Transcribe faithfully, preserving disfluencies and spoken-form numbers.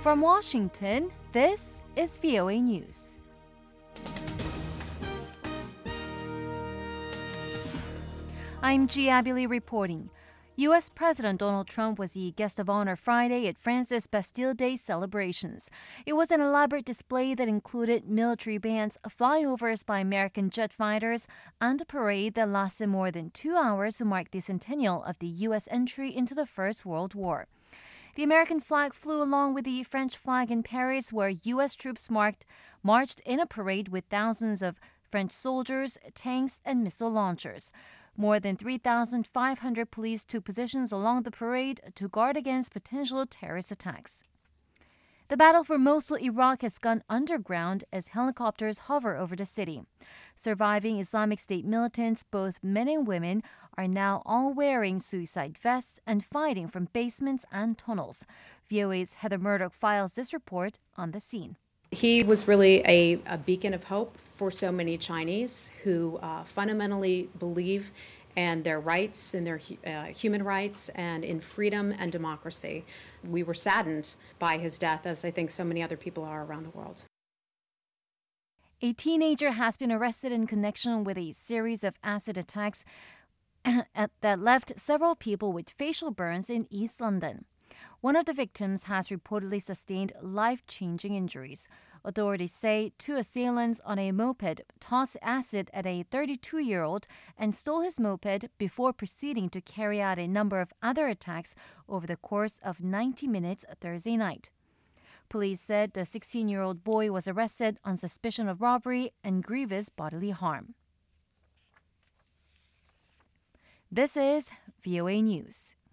From Washington, this is V O A News. I'm G. Abby reporting. U S. President Donald Trump was the guest of honor Friday at France's Bastille Day celebrations. It was an elaborate display that included military bands, flyovers by American jet fighters, and a parade that lasted more than two hours to mark the centennial of the U S entry into the First World War. The American flag flew along with the French flag in Paris, where U S troops marked, marched in a parade with thousands of French soldiers, tanks, and missile launchers. More than three thousand five hundred police took positions along the parade to guard against potential terrorist attacks. The battle for Mosul, Iraq has gone underground as helicopters hover over the city. Surviving Islamic State militants, both men and women, are now all wearing suicide vests and fighting from basements and tunnels. V O A's Heather Murdoch files this report on the scene. He was really a, a beacon of hope for so many Chinese who uh, fundamentally believe in their rights, in their uh, human rights, and in freedom and democracy. We were saddened by his death, as I think so many other people are around the world. A teenager has been arrested in connection with a series of acid attacks that left several people with facial burns in East London. One of the victims has reportedly sustained life-changing injuries. Authorities say two assailants on a moped tossed acid at a thirty-two-year-old and stole his moped before proceeding to carry out a number of other attacks over the course of ninety minutes Thursday night. Police said the sixteen-year-old boy was arrested on suspicion of robbery and grievous bodily harm. This is V O A News.